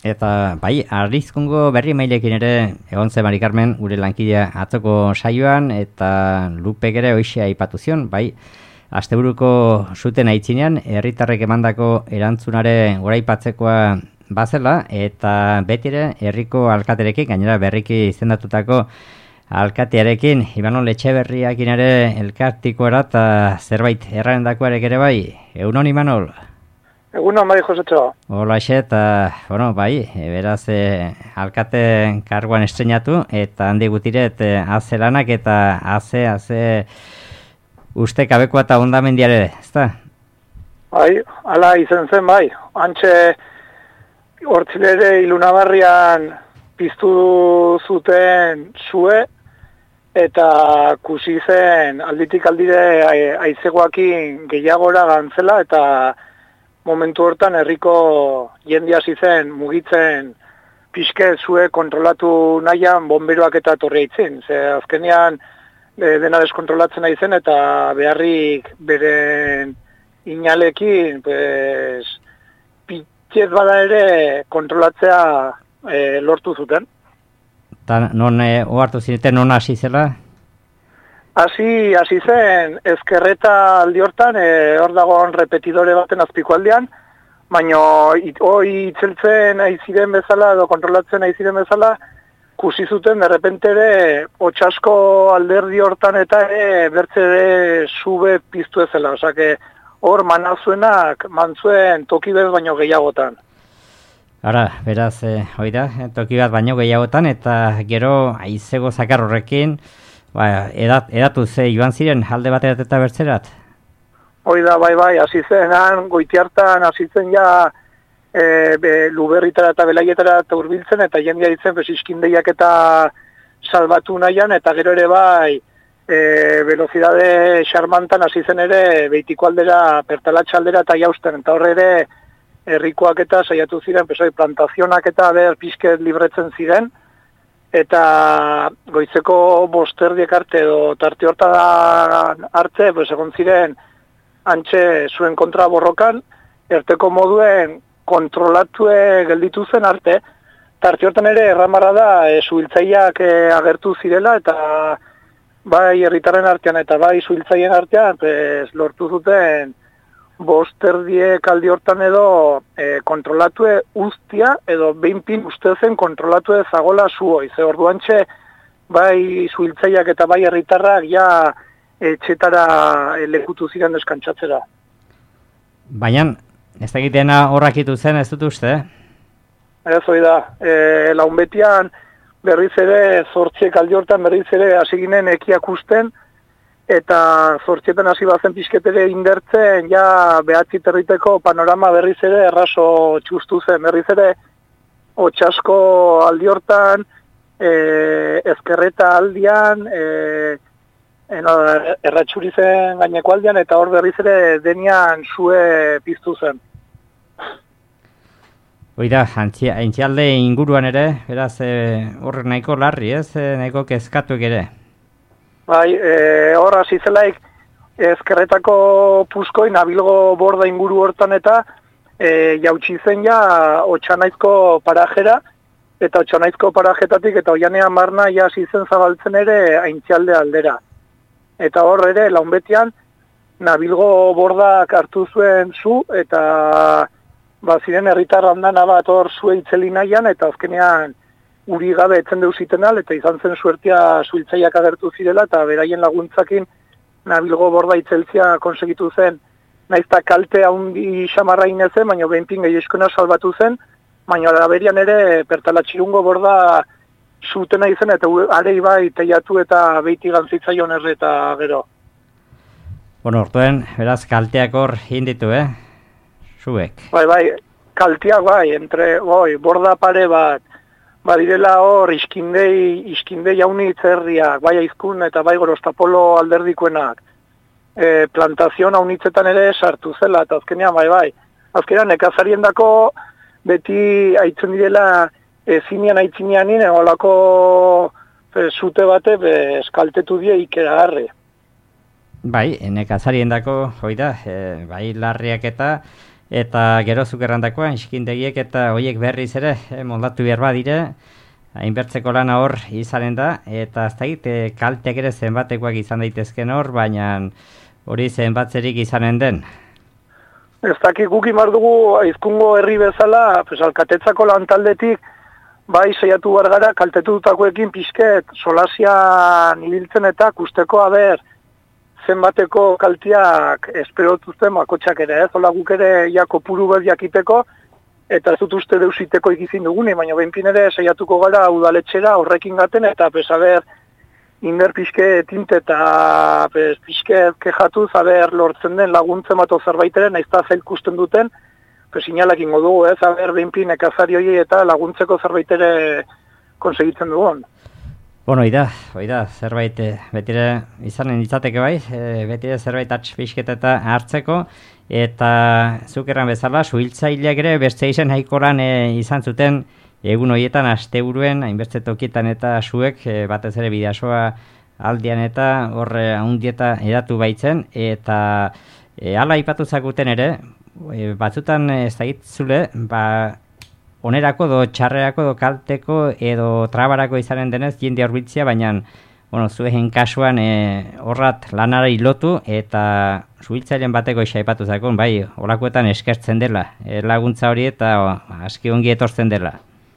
Eta bai, Arrizkungo berri mailekin ere egon zen Mari Carmen gure lankidea atzoko saioan eta Lupek ere hoxe aipatu zion, bai, asteburuko zuten aitzinean herritarrek emandako erantzunare goraipatzekoa bazela eta beti ere herriko alkaterekin, gainera berriki izendatutako alkatearekin, Imanol Etxeberriakin ere elkartikoara eta zerbait errarendakoarek ere bai, egunon Imanol? Egunon, bai, Josetxo. Hola, eta, bueno, bai, beraz, alkate karguan estrenatu, eta handi gutiret, haze lanak eta haze uste kabekoa eta ondamendiare, ezta? Bai, ala izen zen, bai. Antxe, hortzilere ilunabarrian piztu zuten zue, eta kusi zen alditik aldire aizegoakin gehiagora gantzela, eta momentu hortan herriko jendia zen mugitzen pixke zue kontrolatu nahian bomberoak eta torre itzin. Ze azkenean dena deskontrolatzen nahi zen eta beharrik beren inalekin pitxez bada ere kontrolatzea lortu zuten. Eta non ohartu zineten, non hasi zela? Hasi zen ezkerreta aldi hortan, hor dagoen repetidore baten azpiko aldean, baina hoi itzeltzen aiziren bezala, edo kontrolatzen aiziren bezala, kusi zuten derrepentere otxasko alderdi hortan eta bertze sube piztu ezela. Osake, hor manazuenak mantzuen toki bez baino gehiagotan. Ara, beraz, hoi da, toki bat baino gehiagotan, eta gero aizego zakar horrekin, edatu ze joan ziren alde baterat eta bertzerat? Hoi da, bai, hasi zenan, goitiartan hasi zen ja Luberritara eta Belaietara hurbiltzen eta jendea ditzen iskindeiak eta salbatu nahian, eta gero ere bai velozidade xarmantan hasi zen ere Beitiko aldera, Pertalatxa aldera eta jausten, eta horre ere herrikoak eta saiatu ziren, plantazionak eta pixket libretzen ziren, eta goizeko bosterdiek arte edo tarte hortan arte, egon ziren antxe zuen kontra borrokan, erteko moduen kontrolatue gelditu zen arte, tarte hortan ere erramarra da zuhiltzaileak agertu zirela, eta bai herritarren artean eta bai zuhiltzaileen artean lortu zuten bosterdiek aldi hortan edo kontrolatue ustia edo behinpin uste zen kontrolatue zagola zuhoi. Ze orduantxe bai zuhiltzaileak eta bai herritarrak ja etxetara lekutu ziren deskantzatzera. Baina, ez da egitena horrakitu zen, ez dut uste? Ez hori da, launbetian berriz ere, zortziek aldi hortan berriz ere hasi ginen ekiak usten, eta zortzietan hasi bazen pixketere indertzen, ja behatzi territeko panorama berriz ere erraso txustu zen, berriz ere otxasko aldi hortan, ezkerreta aldian, erratxuri zen gaineko aldian, eta hor berriz ere denian zue piztu zen. Oida, aintzialde inguruan ere, beraz, hor nahiko larri, ez? Nahiko kezkatuek ere. Bai, hor hasi zelaik ezkerretako puskoi nabilgo borda inguru hortan eta jautsi zen ja Otxanaizko parajera, eta Otxanaizko parajetatik eta Oianean Marna ja hasi zen zabaltzen ere aintzialde aldera. Eta hor ere, launbetian, nabilgo bordak hartu zuen zu, eta ziren herritar handana bat hor zue itzeli nahian, eta azkenean uri gabe etzen deusiten eta izan zen suertia zuhiltzaileak agertu zirela, eta beraien laguntzakin nabilgo borda itzeltzia konsegitu zen, naizta kalte haundi xamarra inezen, baina behinpin gehieskona salbatu zen, baina alaberian ere Pertalatxirungo borda zutena izen, eta arei bai teiatu eta beiti gantzitzaion erre eta gero. Bueno, ortuen, beraz, kalteak hor inditu, Zuek. Bai, kalteak bai, borda pare bat, badirela hor iskindei jaunitz herriak, bai aizkun eta bai Gorostapolo alderdikoenak. Plantazion haunitzetan ere sartu zela, eta azkenean bai. Azkenean nekazarien dako beti aitzen direla ezinean aitzinean nire, olako zute bate eskaltetu die ikera harre. Bai, nekazarien dako, bai larriak eta eta gero zuk errandakoa, iskindegiek eta horiek berriz ere moldatu behar badire, hainbertzeko lana hor izanen da, eta ez dakit kalteak ere zenbatekoak izan daitezken hor, baina hori zenbatzerik izanen den. Ez dakit guk imar dugu Aizkungo herri bezala, alkatetzako lantaldetik, bai saiatu behar gara kaltetutakoekin pixket solasian ibiltzen eta kusteko aber zenbateko kaltiak esperotuzten bakotxak ere, Zola guk ere kopuru bat jakiteko, eta ez dut uste deusiteko ikizin dugune, baina behinpin ere saiatuko gara udaletxera horrekin gaten, eta aber inder pixke tinte eta pixke kejatuz aber lortzen den laguntzen bat ozerbaiteren, naizta zail kusten duten, sinalak ingo dugu, aber behinpin ekazari hori eta laguntzeko zerbaitere konsegitzen dugun. Bueno, oida, zerbait betire izanen izateke bai, betire zerbait pixketeta hartzeko, eta zuk erran bezala, suhiltzaileak ere beste izen haikoran izan zuten egun horietan asteburuen, hainbeste tokietan eta zuek batez ere Bidasoa aldian eta horre handieta edatu baitzen, eta hala aipatu zakuten ere, batzutan ez dagitzule, onerako do txarrerako do kalteko edo trabarako izanen denez jende horbitzia, baina zuen kasuan horrat lanara lotu eta suhiltzaileen bateko aipatu zakon, bai, holakoetan eskertzen dela, laguntza hori eta aski ongi etortzen dela.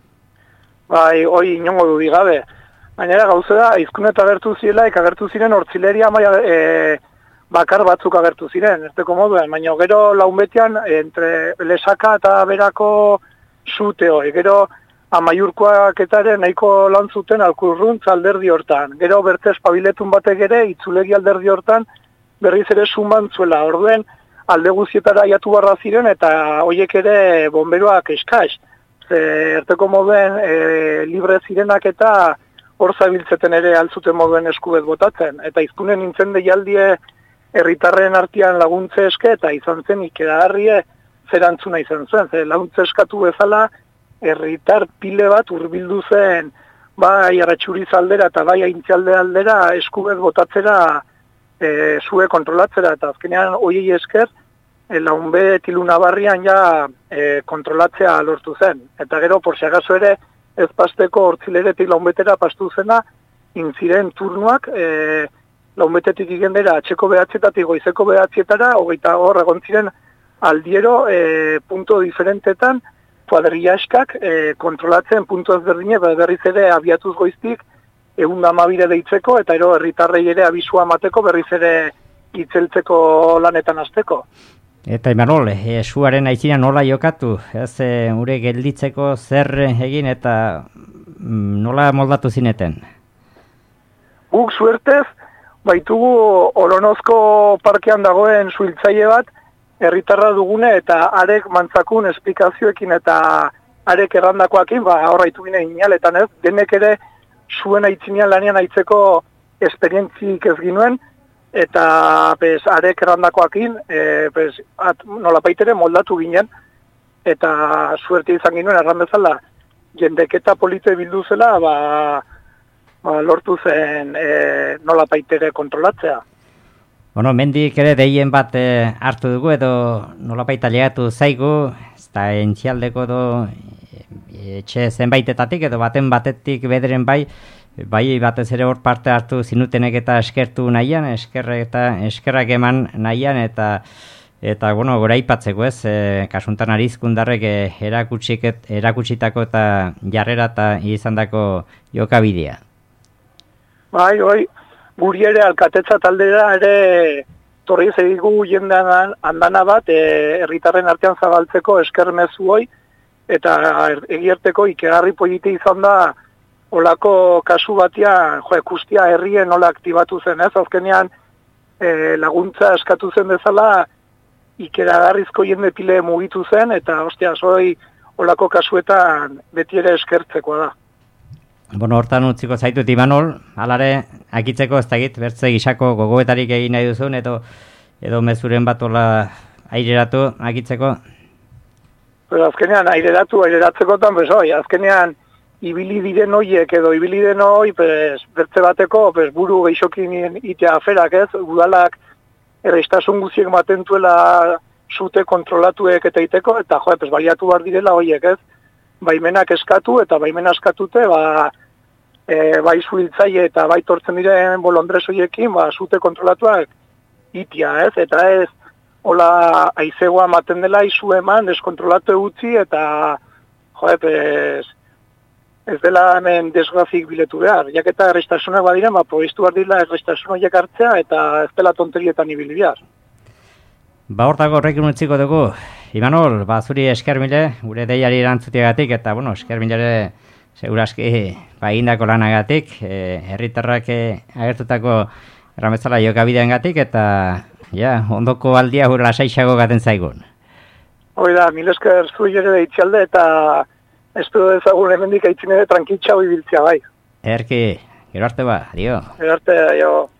Bai, hoi inongo dudik gabe. Gainera gauze da, Aizkunet agertu zirelaik agertu ziren hortzileria bakar batzuk agertu ziren, erteko moduen, baina gero launbetian entre lesaka eta berako zuteo, gero amaiurkoak eta ere nahiko lan zuten Alkurruntz alderdi hortan. Gero bertez pabiletun batek ere itzulegi alderdi hortan berriz ere suman zuela. Orduen alde guzietara aiatu barra ziren eta hoiek ere bomberoak eskaz. Erteko moduen libre zirenak eta hor zabiltzeten ere altzuten moduen eskubet botatzen. Eta Aizkunen nintzen deialdie herritarren artean laguntze eske eta izan zen ikeragarrie zerantzuna izan zen. Laguntze eskatu bezala herritar pile bat hurbildu zen bai Arratxuriz aldera eta bai Aintzialde aldera eskubet botatzera zue kontrolatzera. Eta azkenean hoiei esker launbe tiluna barrian ja kontrolatzea lortu zen. Eta gero, por si acaso ere, ez pasteko hortzileretik launbetera pastu zena, intziren turnuak launbetetik igendera atxeko behatzietatik goizeko behatzietara, hogeita hor egon ziren aldiero punto diferentetan, kuadrilla eskak kontrolatzen puntu ezberdine, berriz ere abiatuz goiztik, 112 deitzeko, eta ero herritarrei ere abisua mateko, berriz ere itzeltzeko lanetan hasteko. Eta Imanol, suaren aitzina nola jokatu? Ez ure gelditzeko zer egin eta nola moldatu zineten? Guk suertez, baitugu Olonozko parkean dagoen suhiltzaile bat, herritarra dugune eta arek mantzakun esplikazioekin eta arek errandakoakin, horraitu gine inaletan ez, denek ere suen aitzinean lanian aitzeko esperientzik ez ginuen, eta arek errandakoakin nolapaitere moldatu ginen, eta suerte izan ginuen erran bezala, jendeketa polite bildu zela, lortu zen nolapaitere kontrolatzea. Bueno, mendik ere deien bat hartu dugu edo nolapait aliatu zaigu, ez da entzialdeko edo etxe zenbaitetatik edo batetik bederen bai batez ere hor parte hartu zinutenek eta eskertu nahian, eskerrak eman nahian eta gora ipatzeko ez, kasuntan Arizkundarrek erakutsitako eta jarrera eta izandako jokabidea. Bai, guri ere alkatetza taldera ere torri zehigu jendean andana bat herritarren artean zabaltzeko eskermezu hoi eta egierteko ikegarri politi izan da olako kasu batean ikustia herrien nola aktibatu zen ez, azkenean laguntza eskatu zen bezala ikeragarrizko jende pile mugitu zen eta olako kasuetan beti ere eskertzekoa da. Bueno, hortan utziko zaitut Imanol, alare akitzeko ez dakit, bertze gisako gogoetarik egin nahi duzun, edo mezuren bat hola aireratu akitzeko? Azkenean aireratzekotan, azkenean ibili diren hoiek edo ibili den hoi, bertze bateko buru geixokin itea aferak ez, udalak erreistasun guziek matentuela sute kontrolatuek eta iteko, eta baliatu behar direla horiek, ez? Baimenak eskatu, eta baimena eskatute, bai zuhiltzaile eta bai tortzen diren bolondrez horiekin, sute kontrolatuak itia, ez? Eta ez, hola aizegoa maten dela, izu eman, deskontrolatu utzi, eta ez dela hemen desgrafik biletu behar. Jaketa errestasunak badiren, proieztu behar dira errestasun horiek hartzea, eta ez dela tonterietan ibili behar. Hortako horrekin utziko dugu. Imanol, zuri esker mile, gure deiari erantzuteagatik, eta, esker milere seguraski egindako lanagatik, herritarrak agertutako erramezala jokabideangatik, eta, ondoko aldia gure lasaixago gaten zaigun. Hoi da, mil esker zui ere deitxalde, eta espero dezagun hemendik aitzin ere tranquitxau ibiltzea bai. Erki, gero arte adio. Gero arte, adio.